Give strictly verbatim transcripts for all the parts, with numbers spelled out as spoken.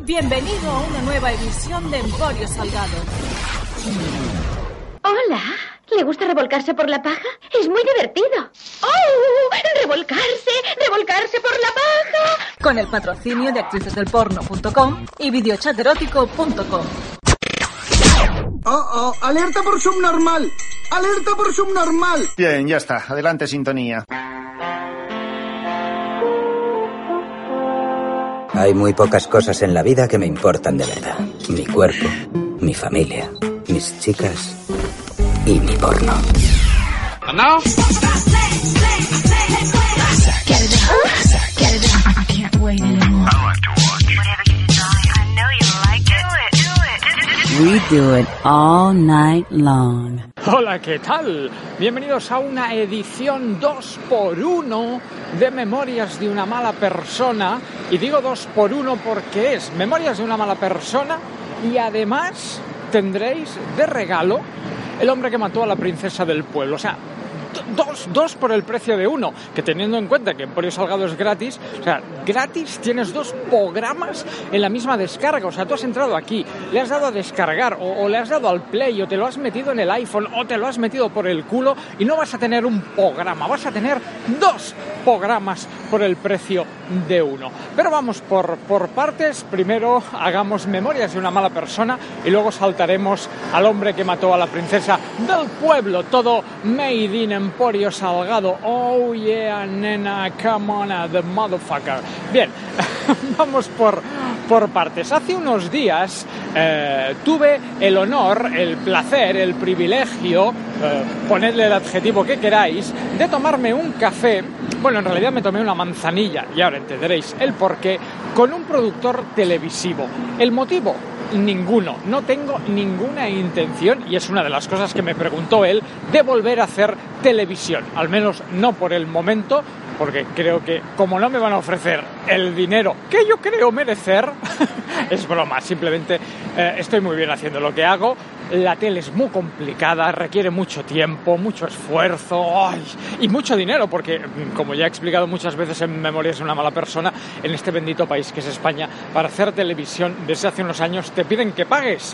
Bienvenido a una nueva edición de Emporio Salgado. Hola, ¿le gusta revolcarse por la paja? Es muy divertido. ¡Oh! ¡Revolcarse! ¡Revolcarse por la paja! Con el patrocinio de actrices del porno punto com y videochaterótico punto com. ¡Oh, oh! ¡Alerta por subnormal! ¡Alerta por subnormal! Bien, ya está. Adelante, sintonía. Hay muy pocas cosas en la vida que me importan de verdad. Mi cuerpo, mi familia, mis chicas y mi porno. And now? We do it all night long. Hola, ¿qué tal? Bienvenidos a una edición dos por uno de Memorias de una mala persona. Y digo dos por uno porque es Memorias de una mala persona y además tendréis de regalo El hombre que mató a la princesa del pueblo. O sea, Dos, dos por el precio de uno, que teniendo en cuenta que Emporio Salgado es gratis, o sea, gratis tienes dos programas en la misma descarga. O sea, tú has entrado aquí, le has dado a descargar, o, o le has dado al play, o te lo has metido en el iPhone, o te lo has metido por el culo, y no vas a tener un programa, vas a tener dos programas por el precio de uno. Pero vamos por, por partes. Primero hagamos Memorias de una mala persona, y luego saltaremos al hombre que mató a la princesa del pueblo. Todo made in Emporio Salgado. Oh yeah, nena, come on, the motherfucker. Bien, vamos por, por partes. Hace unos días eh, tuve el honor, el placer, el privilegio, eh, ponedle el adjetivo que queráis, de tomarme un café. Bueno, en realidad me tomé una manzanilla, y ahora entenderéis el porqué, con un productor televisivo. El motivo: ninguno, no tengo ninguna intención, y es una de las cosas que me preguntó él, de volver a hacer televisión, al menos no por el momento, porque creo que como no me van a ofrecer el dinero que yo creo merecer, es broma, simplemente eh, estoy muy bien haciendo lo que hago. La tele es muy complicada, requiere mucho tiempo, mucho esfuerzo, ¡ay!, y mucho dinero, porque, como ya he explicado muchas veces en Memorias de una mala persona, en este bendito país que es España, para hacer televisión desde hace unos años te piden que pagues,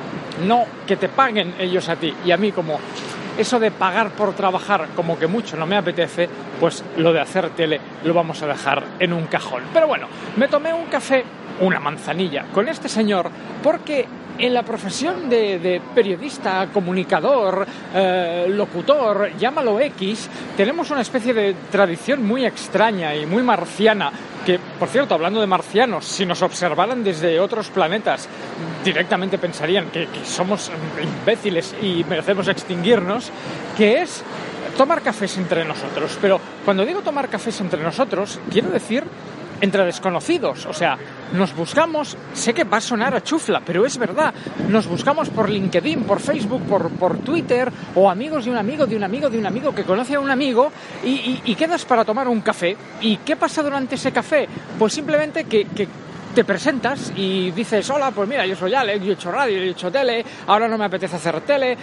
no que te paguen ellos a ti. Y a mí, como eso de pagar por trabajar como que mucho no me apetece, pues lo de hacer tele lo vamos a dejar en un cajón. Pero bueno, me tomé un café, una manzanilla, con este señor, porque en la profesión de, de periodista, comunicador, eh, locutor, llámalo X, tenemos una especie de tradición muy extraña y muy marciana, que, por cierto, hablando de marcianos, si nos observaran desde otros planetas, directamente pensarían que, que somos imbéciles y merecemos extinguirnos, que es tomar cafés entre nosotros. Pero cuando digo tomar cafés entre nosotros, quiero decir entre desconocidos. O sea, nos buscamos, sé que va a sonar a chufla, pero es verdad, nos buscamos por LinkedIn, por Facebook, por, por Twitter, o amigos de un amigo, de un amigo, de un amigo que conoce a un amigo, y, y, y quedas para tomar un café. ¿Y qué pasa durante ese café? Pues simplemente que, que te presentas y dices: hola, pues mira, yo soy Alex, yo he hecho radio, yo he hecho tele, ahora no me apetece hacer tele,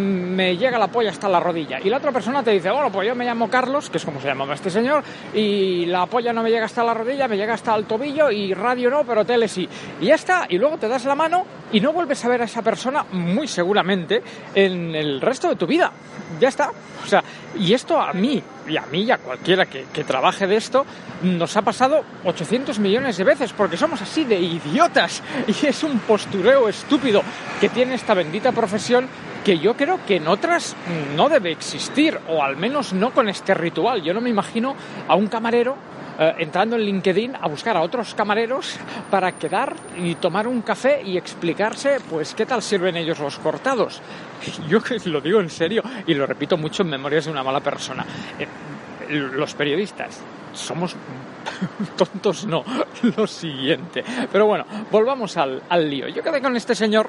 me llega la polla hasta la rodilla. Y la otra persona te dice: bueno, pues yo me llamo Carlos, que es como se llamaba este señor, y la polla no me llega hasta la rodilla, me llega hasta el tobillo, y radio no, pero tele sí. Y ya está, y luego te das la mano y no vuelves a ver a esa persona, muy seguramente, en el resto de tu vida. Ya está. O sea, y esto a mí, y a mí y a cualquiera que, que trabaje de esto, nos ha pasado ochocientos millones de veces, porque somos así de idiotas, y es un postureo estúpido que tiene esta bendita profesión, que yo creo que en otras no debe existir, o al menos no con este ritual. Yo no me imagino a un camarero eh, entrando en LinkedIn a buscar a otros camareros para quedar y tomar un café y explicarse, pues, qué tal sirven ellos los cortados. Yo lo digo en serio y lo repito mucho en Memorias de una mala persona. Eh, los periodistas somos tontos, no, lo siguiente. Pero bueno, volvamos al, al lío. Yo quedé con este señor,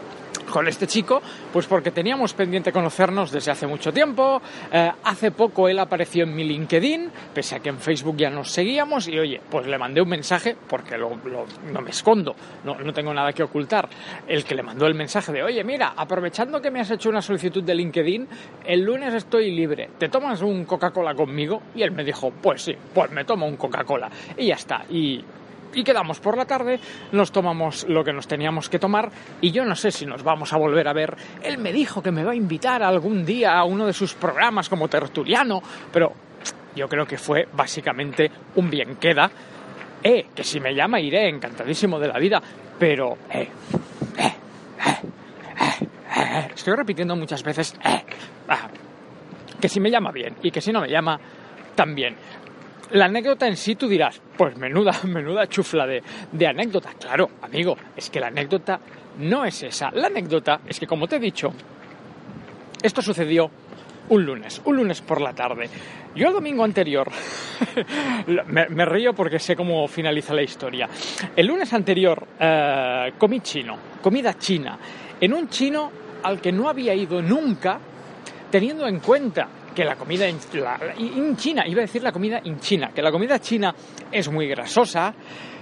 con este chico, pues porque teníamos pendiente conocernos desde hace mucho tiempo. Eh, hace poco él apareció en mi LinkedIn, pese a que en Facebook ya nos seguíamos, y oye, pues le mandé un mensaje, porque lo, lo, no me escondo, no, no tengo nada que ocultar. El que le mandó el mensaje de: oye, mira, aprovechando que me has hecho una solicitud de LinkedIn, el lunes estoy libre, ¿te tomas un Coca-Cola conmigo? Y él me dijo: pues sí, pues me tomo un Coca-Cola. Y ya está. Y y quedamos por la tarde, nos tomamos lo que nos teníamos que tomar y yo no sé si nos vamos a volver a ver. Él me dijo que me va a invitar algún día a uno de sus programas como tertuliano, pero yo creo que fue básicamente un bien queda. Eh, que si me llama iré, encantadísimo de la vida, pero eh, eh, eh, eh, eh, estoy repitiendo muchas veces eh, ah, que si me llama bien y que si no me llama también. La anécdota en sí tú dirás, pues menuda, menuda chufla de, de anécdota. Claro, amigo, es que la anécdota no es esa. La anécdota es que, como te he dicho, esto sucedió un lunes, un lunes por la tarde. Yo el domingo anterior, me, me río porque sé cómo finaliza la historia. El lunes anterior eh, comí chino, comida china, en un chino al que no había ido nunca, teniendo en cuenta que la comida en, la, en China, iba a decir la comida en China, que la comida china es muy grasosa,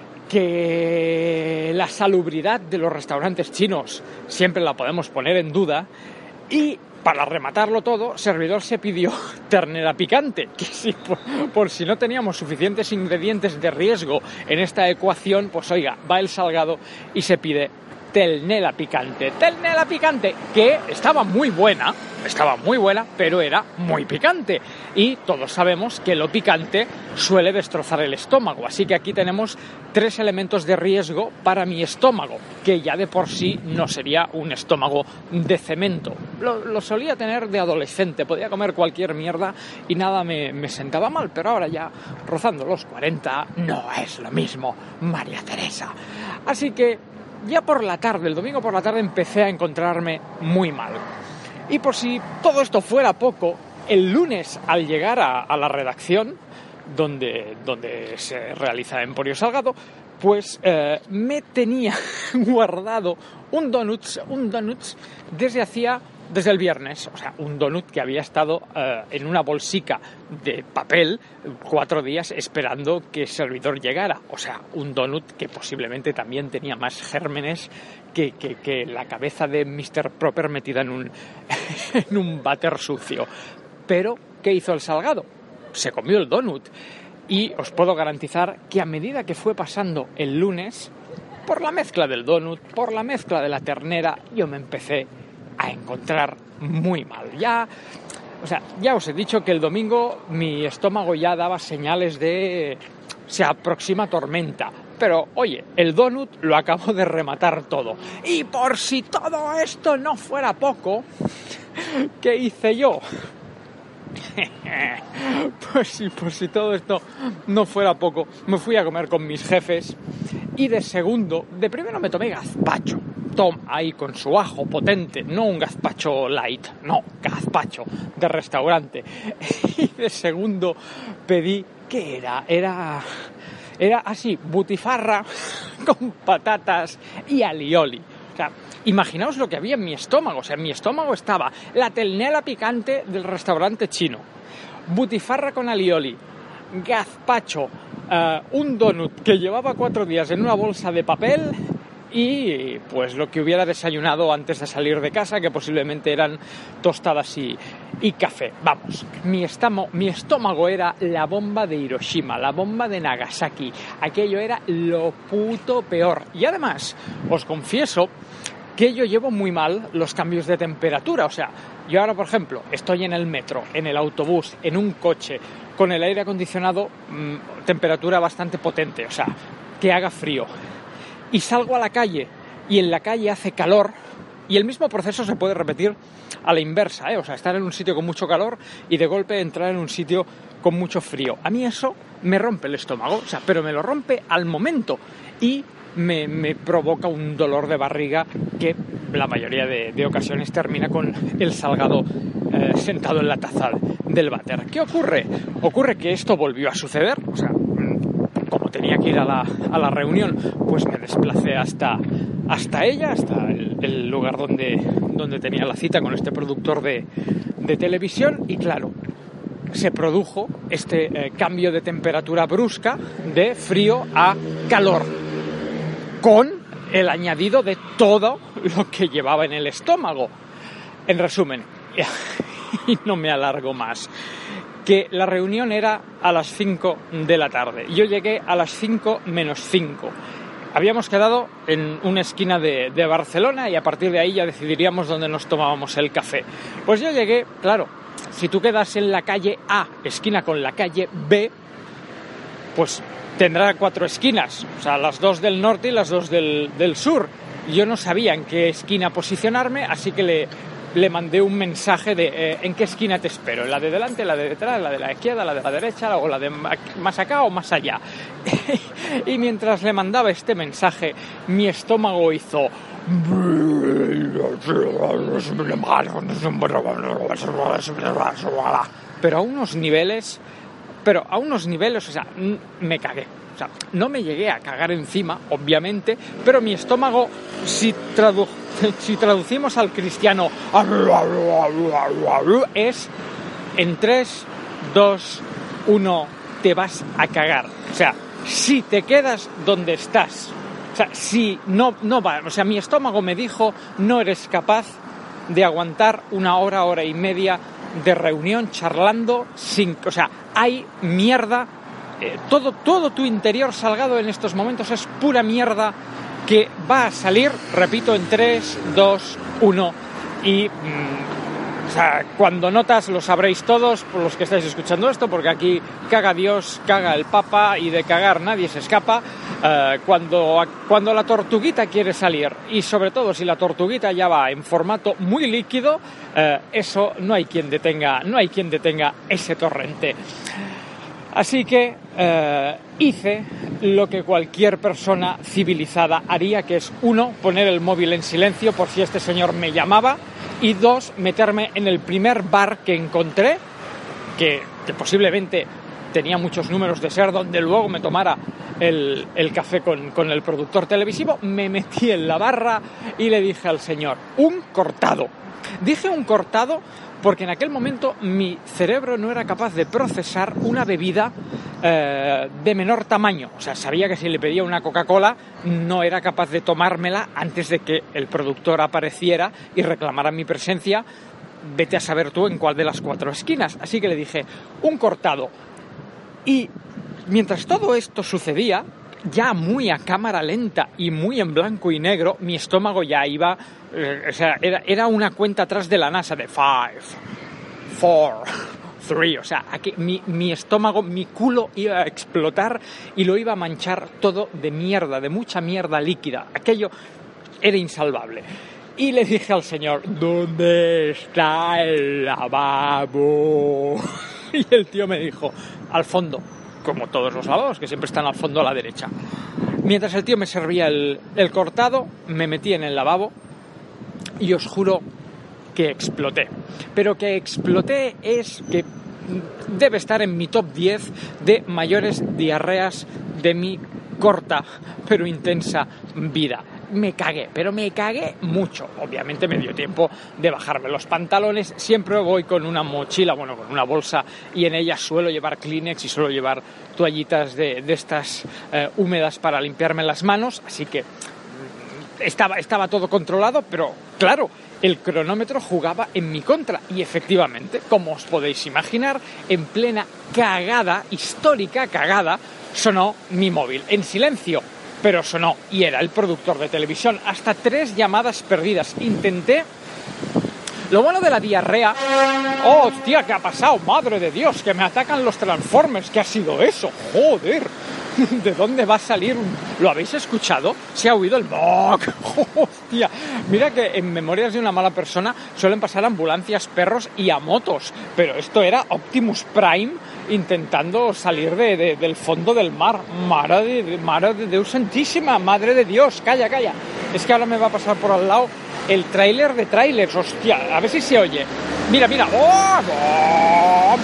que la salubridad de los restaurantes chinos siempre la podemos poner en duda y, para rematarlo todo, servidor se pidió ternera picante, que si, por, por si no teníamos suficientes ingredientes de riesgo en esta ecuación, pues oiga, va el salgado y se pide ternera picante. Ternera picante, que estaba muy buena, estaba muy buena, pero era muy picante. Y todos sabemos que lo picante suele destrozar el estómago. Así que aquí tenemos tres elementos de riesgo para mi estómago, que ya de por sí no sería un estómago de cemento. Lo, lo solía tener de adolescente, podía comer cualquier mierda y nada me, me sentaba mal, pero ahora ya, rozando los cuarenta, no es lo mismo, María Teresa. Así que ya por la tarde, el domingo por la tarde, empecé a encontrarme muy mal. Y por si todo esto fuera poco, el lunes al llegar a, a la redacción, donde, donde se realiza Emporio Salgado, pues eh, me tenía guardado un donut, un donut desde hacía, desde el viernes, o sea, un donut que había estado eh, en una bolsica de papel cuatro días esperando que el servidor llegara, o sea, un donut que posiblemente también tenía más gérmenes que, que, que la cabeza de mister Proper metida en un, en un váter sucio. Pero, ¿qué hizo el Salgado? Se comió el donut. Y os puedo garantizar que a medida que fue pasando el lunes, por la mezcla del donut, por la mezcla de la ternera, yo me empecé a encontrar muy mal. Ya, o sea, ya os he dicho que el domingo mi estómago ya daba señales de se aproxima tormenta. Pero, oye, el donut lo acabo de rematar todo. Y por si todo esto no fuera poco, ¿qué hice yo? Pues sí, por si todo esto no fuera poco, me fui a comer con mis jefes y de segundo, de primero me tomé gazpacho, Tom ahí con su ajo potente, no un gazpacho light, no, gazpacho de restaurante. Y de segundo pedí, ¿qué era? Era, era así, butifarra con patatas y alioli. O sea, imaginaos lo que había en mi estómago. O sea, en mi estómago estaba la ternera picante del restaurante chino, butifarra con alioli, gazpacho, uh, un donut que llevaba cuatro días en una bolsa de papel y pues lo que hubiera desayunado antes de salir de casa, que posiblemente eran tostadas y, y café. Vamos, mi, estamo, mi estómago era la bomba de Hiroshima, la bomba de Nagasaki. Aquello era lo puto peor. Y además, os confieso que yo llevo muy mal los cambios de temperatura. O sea, yo ahora, por ejemplo, estoy en el metro, en el autobús, en un coche, con el aire acondicionado, mmm, temperatura bastante potente, o sea, que haga frío. Y salgo a la calle, y en la calle hace calor, y el mismo proceso se puede repetir a la inversa, ¿eh? O sea, estar en un sitio con mucho calor y de golpe entrar en un sitio con mucho frío. A mí eso me rompe el estómago, o sea, pero me lo rompe al momento y me, me provoca un dolor de barriga que la mayoría de, de ocasiones termina con el Salgado eh, sentado en la taza del váter. ¿Qué ocurre? Ocurre que esto volvió a suceder, o sea, como tenía que ir a la, a la reunión, pues me desplacé hasta, hasta ella, hasta el, el lugar donde, donde tenía la cita con este productor de, de televisión y claro, se produjo este eh, cambio de temperatura brusca de frío a calor, con el añadido de todo lo que llevaba en el estómago. En resumen, y no me alargo más, que la reunión era a las cinco de la tarde. Yo llegué a las cinco menos cinco. Habíamos quedado en una esquina de, de Barcelona y a partir de ahí ya decidiríamos dónde nos tomábamos el café. Pues yo llegué, claro, si tú quedas en la calle A, esquina con la calle B, pues tendrá cuatro esquinas, o sea, las dos del norte y las dos del, del sur. Yo no sabía en qué esquina posicionarme, así que le, le mandé un mensaje de eh, en qué esquina te espero, la de delante, la de detrás, la de la izquierda, la de la derecha o la de más acá o más allá. Y mientras le mandaba este mensaje, mi estómago hizo... Pero a unos niveles... Pero a unos niveles, o sea, me cagué. O sea, no me llegué a cagar encima, obviamente, pero mi estómago, si, tradu- si traducimos al cristiano, es en tres, dos, uno, te vas a cagar. O sea, si te quedas donde estás, o sea, si no, no va, o sea, mi estómago me dijo, no eres capaz de aguantar una hora, hora y media de reunión charlando sin, o sea, hay mierda, eh, todo, todo tu interior salgado en estos momentos es pura mierda que va a salir, repito, en tres, dos, uno y mmm, o sea, cuando notas, lo sabréis todos por los que estáis escuchando esto, porque aquí caga Dios, caga el Papa y de cagar nadie se escapa. Uh, cuando, cuando la tortuguita quiere salir y sobre todo si la tortuguita ya va en formato muy líquido, uh, eso no hay quien detenga, no hay quien detenga ese torrente. Así que uh, hice lo que cualquier persona civilizada haría, que es uno, poner el móvil en silencio por si este señor me llamaba, y dos, meterme en el primer bar que encontré, que, que posiblemente tenía muchos números de ser donde luego me tomara el, el café con, con el productor televisivo. Me metí en la barra y le dije al señor, un cortado. Dije un cortado porque en aquel momento mi cerebro no era capaz de procesar una bebida eh, de menor tamaño. O sea, sabía que si le pedía una Coca-Cola no era capaz de tomármela antes de que el productor apareciera y reclamara mi presencia. Vete a saber tú en cuál de las cuatro esquinas. Así que le dije, un cortado. Y mientras todo esto sucedía, ya muy a cámara lenta y muy en blanco y negro, mi estómago ya iba, eh, o sea, era, era una cuenta atrás de la NASA de five, four, three, o sea, aquí, mi, mi estómago, mi culo iba a explotar y lo iba a manchar todo de mierda, de mucha mierda líquida. Aquello era insalvable. Y le dije al señor, ¿dónde está el lavabo? Y el tío me dijo, al fondo, como todos los lavabos, que siempre están al fondo a la derecha. Mientras el tío me servía el, el cortado, me metí en el lavabo y os juro que exploté. Pero que exploté es que debe estar en mi top diez de mayores diarreas de mi corta pero intensa vida. Me cagué, pero me cagué mucho. Obviamente me dio tiempo de bajarme los pantalones. Siempre voy con una mochila, bueno, con una bolsa, y en ella suelo llevar Kleenex y suelo llevar toallitas de, de estas eh, húmedas para limpiarme las manos. Así que estaba, estaba todo controlado, pero claro, el cronómetro jugaba en mi contra. Y efectivamente, como os podéis imaginar, en plena cagada, histórica cagada, sonó mi móvil en silencio. Pero sonó, y era el productor de televisión. Hasta tres llamadas perdidas. Intenté... Lo bueno de la diarrea... ¡Oh, hostia, qué ha pasado! ¡Madre de Dios! ¡Que me atacan los Transformers! ¿Qué ha sido eso? ¡Joder! ¿De dónde va a salir un...? ¿Lo habéis escuchado? Se ha oído el... ¡Moc! ¡Hostia! Mira que en Memorias de una mala persona suelen pasar ambulancias, perros y a motos. Pero esto era Optimus Prime intentando salir de, de, del fondo del mar. Madre de, madre de Dios santísima, madre de Dios, calla, calla. Es que ahora me va a pasar por al lado el tráiler de trailers, hostia, a ver si se oye. Mira, mira. ¡Oh, no,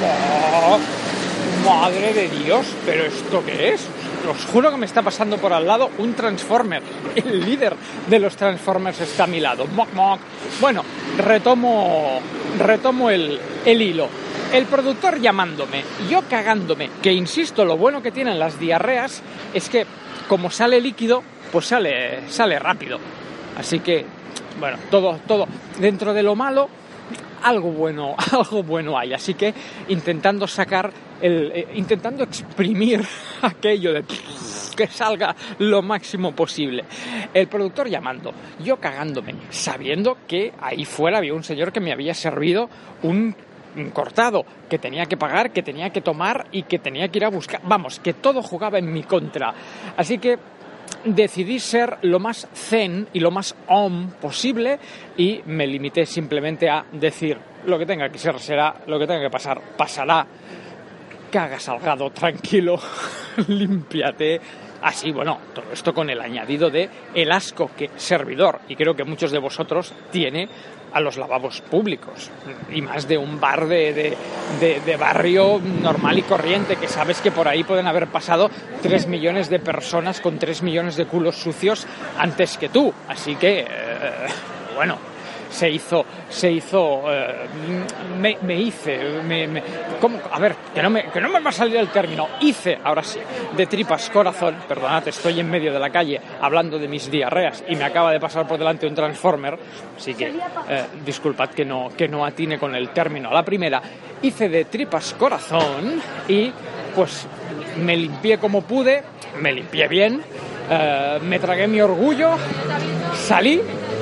no! Madre de Dios, ¿pero esto qué es? Os juro que me está pasando por al lado un Transformer. El líder de los Transformers está a mi lado. Moc, moc. Bueno, retomo, retomo el, el hilo. El productor llamándome, yo cagándome, que insisto, lo bueno que tienen las diarreas es que como sale líquido, pues sale, sale rápido. Así que, bueno, todo, todo dentro de lo malo, algo bueno, algo bueno hay. Así que intentando sacar, el, eh, intentando exprimir aquello de que salga lo máximo posible. El productor llamando, yo cagándome, sabiendo que ahí fuera había un señor que me había servido un cortado, que tenía que pagar, que tenía que tomar y que tenía que ir a buscar. Vamos, que todo jugaba en mi contra. Así que decidí ser lo más zen y lo más om posible y me limité simplemente a decir lo que tenga que ser será, lo que tenga que pasar pasará, caga Salgado, tranquilo, límpiate. Así, bueno, todo esto con el añadido de el asco que servidor, y creo que muchos de vosotros tiene a los lavabos públicos, y más de un bar de, de, de, de barrio normal y corriente, que sabes que por ahí pueden haber pasado tres millones de personas con tres millones de culos sucios antes que tú. Así que, eh, bueno, se hizo, se hizo, eh, me, me hice, me, me, ¿cómo? A ver, que no, me, que no me va a salir el término, hice, ahora sí, de tripas corazón, perdonad, estoy en medio de la calle hablando de mis diarreas y me acaba de pasar por delante un Transformer, así que eh, disculpad que no, que no atine con el término a la primera, hice de tripas corazón y pues me limpié como pude, me limpié bien, eh, me tragué mi orgullo, salí.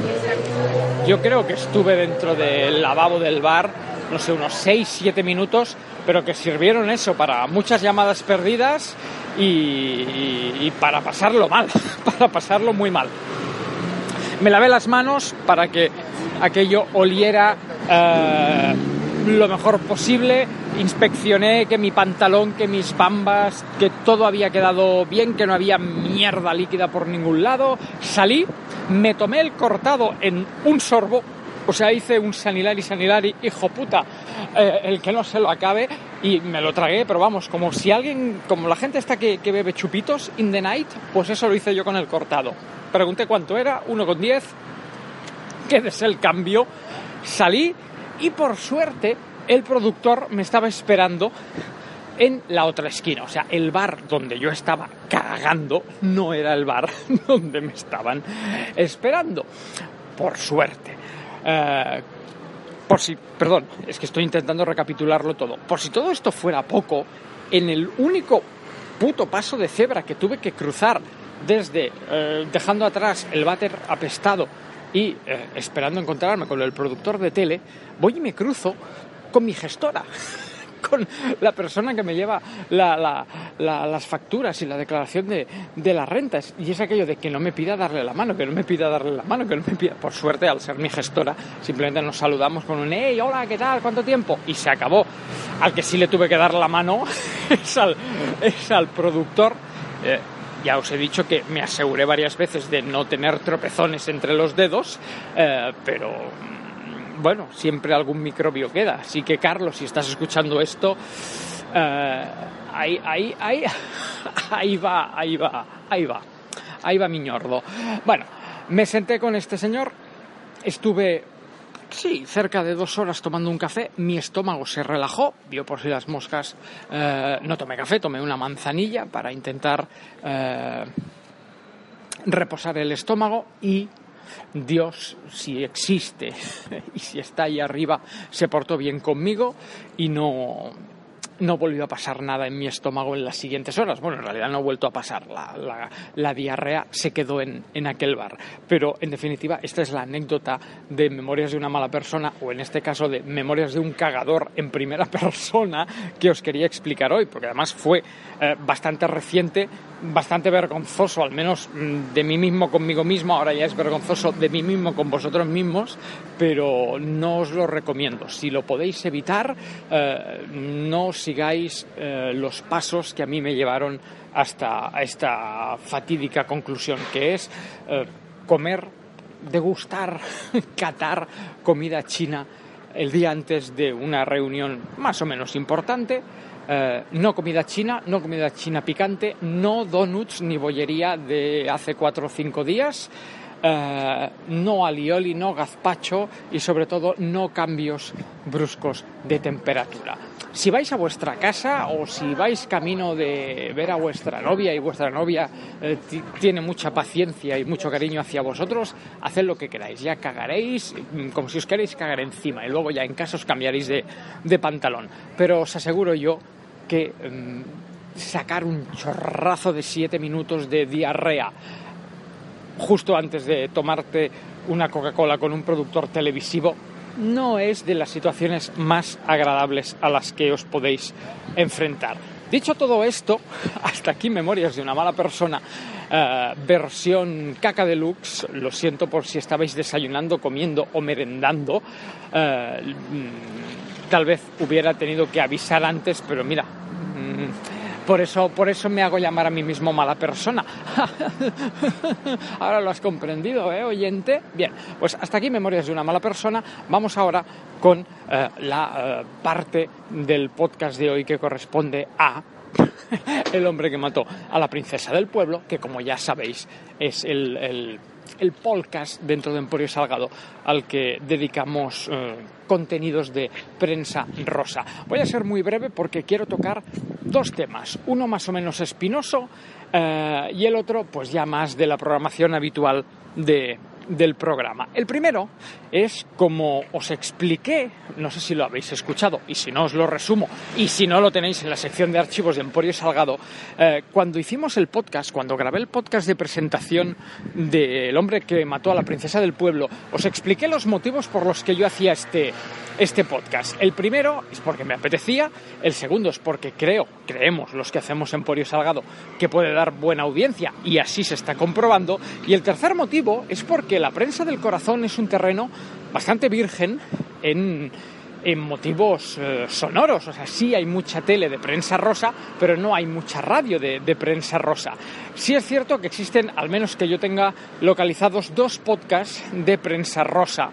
Yo creo que estuve dentro del lavabo del bar, no sé, unos seis siete minutos, pero que sirvieron eso para muchas llamadas perdidas y, y, y para pasarlo mal, para pasarlo muy mal. Me lavé las manos para que aquello oliera eh, lo mejor posible, inspeccioné que mi pantalón, que mis bambas, que todo había quedado bien, que no había mierda líquida por ningún lado, salí. Me tomé el cortado en un sorbo, o sea, hice un sanilari, sanilari, hijo puta, eh, el que no se lo acabe, y me lo tragué, pero vamos, como si alguien, como la gente esta que, que bebe chupitos in the night, pues eso lo hice yo con el cortado. Pregunté cuánto era, uno con diez, quédese el cambio, salí, y por suerte el productor me estaba esperando en la otra esquina, o sea, el bar donde yo estaba cagando no era el bar donde me estaban esperando, por suerte. Eh, por si, perdón, es que estoy intentando recapitularlo todo. Por si todo esto fuera poco, en el único puto paso de cebra que tuve que cruzar desde eh, dejando atrás el váter apestado y eh, esperando encontrarme con el productor de tele, voy y me cruzo con mi gestora, con la persona que me lleva la, la, la, las facturas y la declaración de, de las rentas, y es aquello de que no me pida darle la mano, que no me pida darle la mano, que no me pida. Por suerte, al ser mi gestora, simplemente nos saludamos con un hey, hola, ¿qué tal? ¿Cuánto tiempo? Y se acabó. Al que sí le tuve que dar la mano es al, es al productor. Eh, ya os he dicho que me aseguré varias veces de no tener tropezones entre los dedos, eh, pero bueno, siempre algún microbio queda. Así que, Carlos, si estás escuchando esto, eh, ahí, ahí, ahí, ahí va, ahí va, ahí va, ahí va mi ñordo. Bueno, me senté con este señor, estuve, sí, cerca de dos horas tomando un café, mi estómago se relajó, vio por si las moscas, eh, no tomé café, tomé una manzanilla para intentar eh, reposar el estómago y Dios, si existe y si está ahí arriba, se portó bien conmigo y no, no volvió a pasar nada en mi estómago en las siguientes horas. Bueno, en realidad no ha vuelto a pasar, la, la, la diarrea se quedó en, en aquel bar. Pero, en definitiva, esta es la anécdota de Memorias de una mala persona, o en este caso de Memorias de un cagador en primera persona, que os quería explicar hoy, porque además fue eh, bastante reciente, bastante vergonzoso, al menos de mí mismo conmigo mismo. Ahora ya es vergonzoso de mí mismo con vosotros mismos, pero no os lo recomiendo. Si lo podéis evitar, eh, no sigáis eh, los pasos que a mí me llevaron hasta esta fatídica conclusión, que es eh, comer, degustar, catar comida china el día antes de una reunión más o menos importante. Eh, no comida china, no comida china picante, no donuts ni bollería de hace cuatro o cinco días, eh, no alioli, no gazpacho y sobre todo no cambios bruscos de temperatura. Si vais a vuestra casa o si vais camino de ver a vuestra novia y vuestra novia eh, t- tiene mucha paciencia y mucho cariño hacia vosotros, haced lo que queráis. Ya cagaréis como si os queréis cagar encima y luego ya en casa os cambiaréis de, de pantalón. Pero os aseguro yo que mmm, sacar un chorrazo de siete minutos de diarrea justo antes de tomarte una Coca-Cola con un productor televisivo no es de las situaciones más agradables a las que os podéis enfrentar. Dicho todo esto, hasta aquí Memorias de una mala persona, eh, versión caca deluxe. Lo siento por si estabais desayunando, comiendo o merendando. Eh, tal vez hubiera tenido que avisar antes, pero mira... Mmm, Por eso, por eso me hago llamar a mí mismo mala persona. Ahora lo has comprendido, ¿eh, oyente? Bien, pues hasta aquí Memorias de una mala persona. Vamos ahora con eh, la eh, parte del podcast de hoy que corresponde a El hombre que mató a la princesa del pueblo, que como ya sabéis es el... el el podcast dentro de Emporio Salgado al que dedicamos eh, contenidos de prensa rosa. Voy a ser muy breve porque quiero tocar dos temas, uno más o menos espinoso eh, y el otro pues ya más de la programación habitual de, del programa. El primero es, como os expliqué, no sé si lo habéis escuchado y si no os lo resumo, y si no lo tenéis en la sección de archivos de Emporio Salgado, eh, cuando hicimos el podcast, cuando grabé el podcast de presentación del hombre que mató a la princesa del pueblo, os expliqué los motivos por los que yo hacía este, este podcast. El primero es porque me apetecía, el segundo es porque creo, creemos los que hacemos Emporio Salgado, que puede dar buena audiencia y así se está comprobando, y el tercer motivo es porque la prensa del corazón es un terreno bastante virgen en, en motivos eh, sonoros. O sea, sí hay mucha tele de prensa rosa, pero no hay mucha radio de, de prensa rosa. Sí es cierto que existen, al menos que yo tenga localizados, dos podcasts de prensa rosa.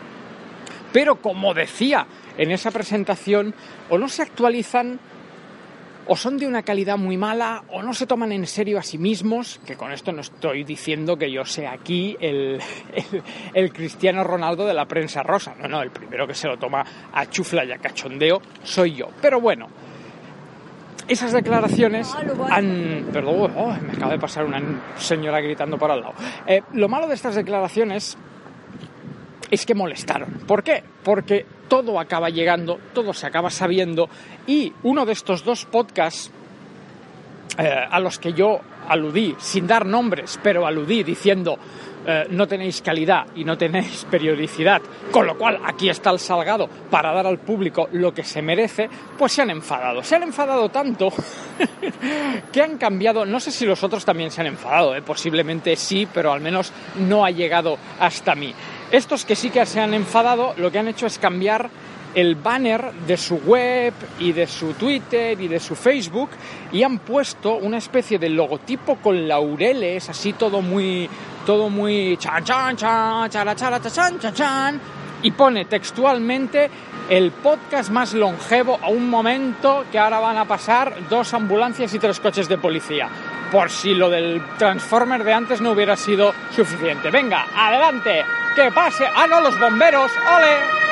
Pero como decía en esa presentación, o no se actualizan, o son de una calidad muy mala, o no se toman en serio a sí mismos, que con esto no estoy diciendo que yo sea aquí el, el, el Cristiano Ronaldo de la prensa rosa. No, no, el primero que se lo toma a chufla y a cachondeo soy yo. Pero bueno, esas declaraciones han... Perdón, oh, me acaba de pasar una señora gritando por al lado. Eh, lo malo de estas declaraciones es que molestaron. ¿Por qué? Porque todo acaba llegando, todo se acaba sabiendo, y uno de estos dos podcasts eh, a los que yo aludí, sin dar nombres, pero aludí diciendo eh, no tenéis calidad y no tenéis periodicidad, con lo cual aquí está el Salgado para dar al público lo que se merece, pues se han enfadado. Se han enfadado tanto que han cambiado, no sé si los otros también se han enfadado, eh, posiblemente sí, pero al menos no ha llegado hasta mí. Estos que sí que se han enfadado, lo que han hecho es cambiar el banner de su web y de su Twitter y de su Facebook, y han puesto una especie de logotipo con laureles, así todo muy todo muy chan chan chan chan chan chan chan chan, y pone textualmente: el podcast más longevo a un momento que ahora van a pasar dos ambulancias y tres coches de policía. Por si lo del Transformer de antes no hubiera sido suficiente. Venga, adelante, que pase. ¡Ah, no, los bomberos! ¡Ole!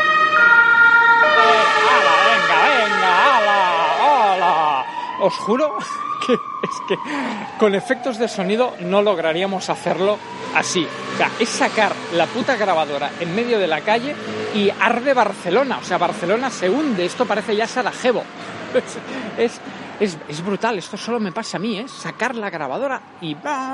¡Hala, venga, venga! ¡Hala, hala! Os juro que es que con efectos de sonido no lograríamos hacerlo así. O sea, es sacar la puta grabadora en medio de la calle y arde Barcelona. O sea, Barcelona se hunde. Esto parece ya Sarajevo. Es... es Es, es brutal, esto solo me pasa a mí, ¿eh? Sacar la grabadora y...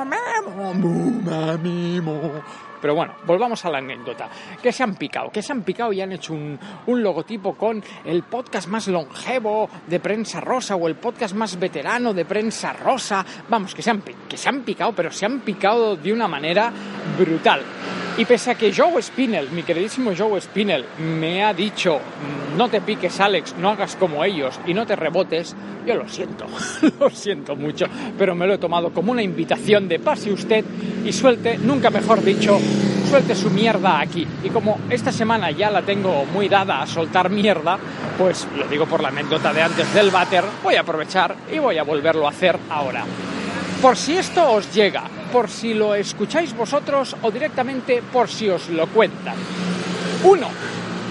Pero bueno, volvamos a la anécdota. Que se han picado, que se han picado y han hecho un, un logotipo con el podcast más longevo de prensa rosa o el podcast más veterano de prensa rosa. Vamos, que se han, que se han picado, pero se han picado de una manera brutal. Y pese a que Joe Spinell, mi queridísimo Joe Spinell, me ha dicho: no te piques, Alex, no hagas como ellos y no te rebotes, yo lo siento, lo siento mucho, pero me lo he tomado como una invitación de pase usted y suelte, nunca mejor dicho, suelte su mierda aquí. Y como esta semana ya la tengo muy dada a soltar mierda, pues lo digo por la anécdota de antes del váter, voy a aprovechar y voy a volverlo a hacer ahora. Por si esto os llega, por si lo escucháis vosotros o directamente por si os lo cuentan. Uno,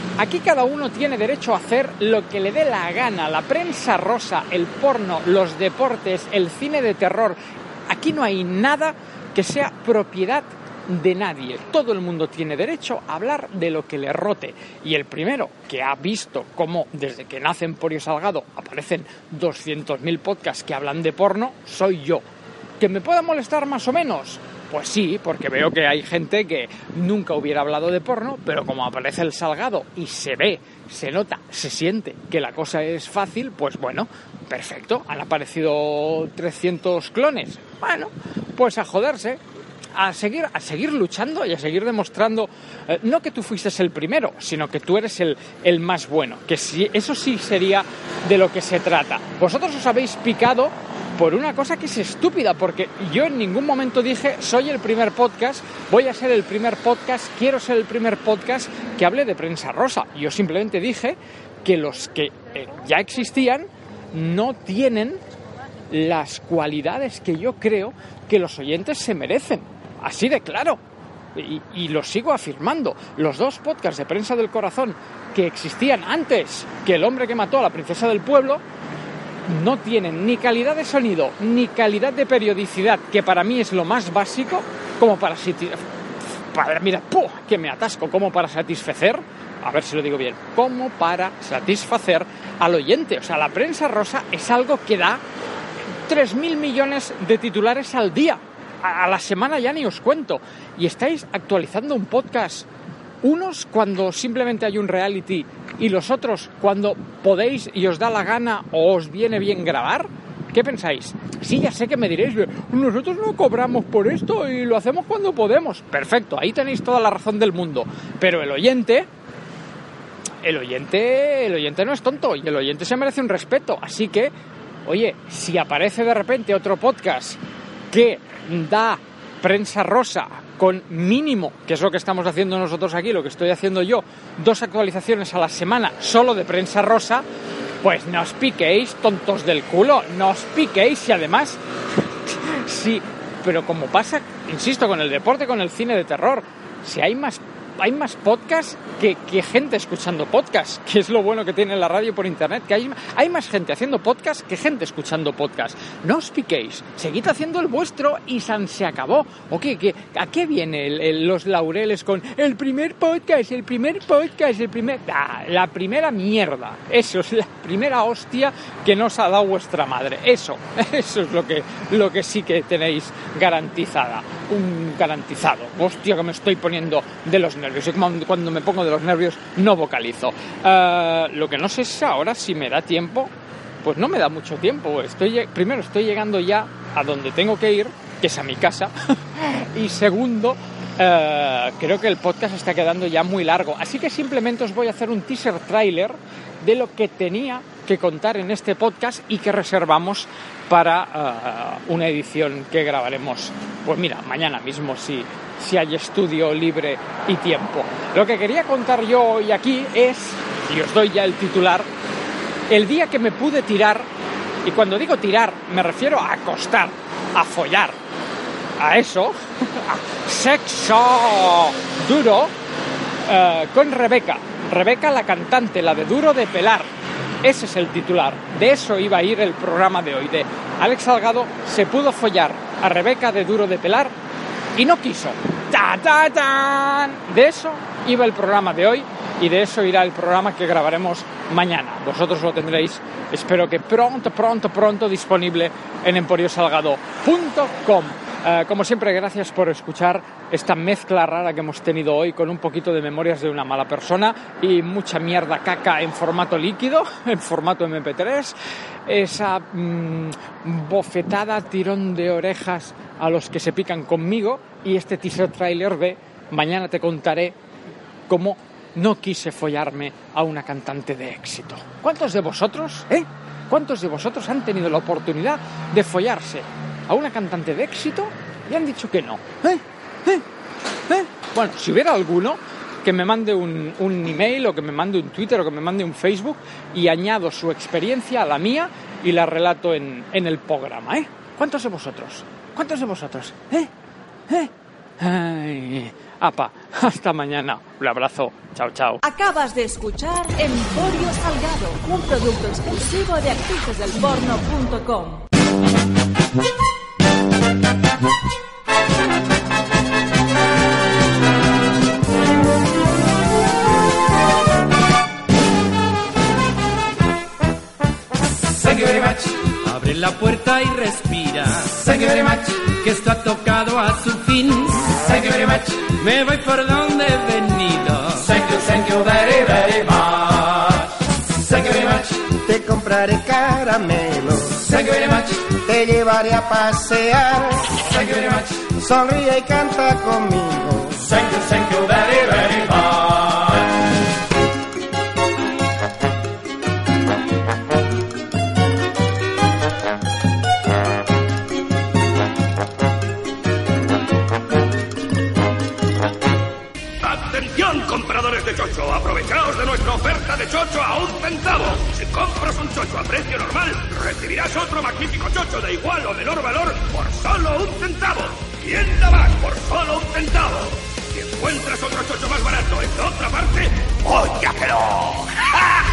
Aquí cada uno tiene derecho a hacer lo que le dé la gana. La prensa rosa, el porno, los deportes, el cine de terror. Aquí no hay nada que sea propiedad de nadie. Todo el mundo tiene derecho a hablar de lo que le rote. Y el primero que ha visto cómo desde que nace Emporio Salgado aparecen doscientos mil podcasts que hablan de porno, soy yo. ¿Que me pueda molestar más o menos? Pues sí, porque veo que hay gente que nunca hubiera hablado de porno, pero como aparece el Salgado y se ve, se nota, se siente que la cosa es fácil, pues bueno, perfecto, han aparecido trescientos clones. Bueno, pues a joderse, a seguir, a seguir luchando y a seguir demostrando, eh, no que tú fuiste el primero, sino que tú eres el, el más bueno, que sí, eso sí sería de lo que se trata. Vosotros os habéis picado por una cosa que es estúpida, porque yo en ningún momento dije soy el primer podcast, voy a ser el primer podcast, quiero ser el primer podcast que hable de prensa rosa. Yo simplemente dije que los que eh, ya existían no tienen las cualidades que yo creo que los oyentes se merecen. Así de claro. Y, y lo sigo afirmando. Los dos podcasts de Prensa del Corazón que existían antes que El hombre que mató a la princesa del pueblo no tienen ni calidad de sonido ni calidad de periodicidad, que para mí es lo más básico, como para, para mira, ¡pum!, que me atasco, como para satisfacer, a ver si lo digo bien, como para satisfacer al oyente. O sea, la prensa rosa es algo que da tres mil millones de titulares al día. A la semana ya ni os cuento. Y estáis actualizando un podcast, unos cuando simplemente hay un reality y los otros cuando podéis y os da la gana o os viene bien grabar. ¿Qué pensáis? Sí, ya sé que me diréis, nosotros no cobramos por esto y lo hacemos cuando podemos. Perfecto, ahí tenéis toda la razón del mundo. Pero el oyente, el oyente, el oyente no es tonto y el oyente se merece un respeto. Así que, oye, si aparece de repente otro podcast que da prensa rosa con mínimo, que es lo que estamos haciendo nosotros aquí, lo que estoy haciendo yo, dos actualizaciones a la semana solo de prensa rosa, pues no os piquéis, tontos del culo, no os piquéis. Y además, sí, pero como pasa, insisto, con el deporte, con el cine de terror, si hay más hay más podcasts que, que gente escuchando podcasts, que es lo bueno que tiene la radio por internet, que hay, hay más gente haciendo podcasts que gente escuchando podcasts. No os piquéis, seguid haciendo el vuestro y san se acabó. ¿O qué? ¿Qué? ¿A qué viene el, el, los laureles con el primer podcast, el primer podcast, el primer... Ah, la primera mierda, eso es la primera hostia que nos ha dado vuestra madre. Eso, eso es lo que, lo que sí que tenéis garantizada. Un garantizado. Hostia, que me estoy poniendo de los nervios. Y cuando me pongo de los nervios no vocalizo. Uh, lo que no sé es ahora si me da tiempo. Pues no me da mucho tiempo. Estoy, primero, estoy llegando ya a donde tengo que ir, que es a mi casa. Y segundo, uh, creo que el podcast está quedando ya muy largo. Así que simplemente os voy a hacer un teaser trailer de lo que tenía que contar en este podcast y que reservamos para uh, una edición que grabaremos, pues mira, mañana mismo si, si hay estudio libre y tiempo. Lo que quería contar yo hoy aquí es, y os doy ya el titular, el día que me pude tirar, y cuando digo tirar me refiero a acostar, a follar, a eso, a sexo duro, uh, con Rebeca. Rebeca, la cantante, la de Duro de Pelar. Ese es el titular. De eso iba a ir el programa de hoy. De Alex Salgado se pudo follar a Rebeca de Duro de Pelar y no quiso. ¡Ta, ta, tan! De eso iba el programa de hoy y de eso irá el programa que grabaremos mañana. Vosotros lo tendréis, espero que pronto, pronto, pronto disponible en emporio salgado punto com. Uh, como siempre, gracias por escuchar esta mezcla rara que hemos tenido hoy con un poquito de Memorias de una mala persona y mucha mierda caca en formato líquido, en formato eme pe tres, esa mmm, bofetada, tirón de orejas a los que se pican conmigo y este teaser trailer de mañana te contaré cómo no quise follarme a una cantante de éxito. ¿Cuántos de vosotros, eh? ¿Cuántos de vosotros han tenido la oportunidad de follarse a una cantante de éxito y han dicho que no? ¿Eh? ¿Eh? ¿Eh? Bueno, si hubiera alguno, que me mande un, un email o que me mande un Twitter o que me mande un Facebook y añado su experiencia a la mía y la relato en, en el programa, ¿eh? ¿Cuántos de vosotros? ¿Cuántos de vosotros? ¿Eh? ¿Eh? Ay, Apa, hasta mañana. Un abrazo. Chao, chao. Acabas de escuchar Emporio Salgado, un producto exclusivo de actrices del porno punto com. Thank you very much. Abre la puerta y respira. Thank you very much. Que esto ha tocado a su fin. Thank you very much. Me voy por donde he venido. Thank you, thank you very, very much. Thank you very much. Te compraré caramelos. Thank you very much. Te llevaré a pasear. Thank you very much. Sonríe y canta conmigo. Thank you, thank you very, very much. Compradores de chocho, aprovechaos de nuestra oferta de chocho a un centavo. Si compras un chocho a precio normal, recibirás otro magnífico chocho de igual o menor valor por solo un centavo. ¿Quién da más por solo un centavo? Si encuentras otro chocho más barato en otra parte, ¡óyatelo! ¡Ja!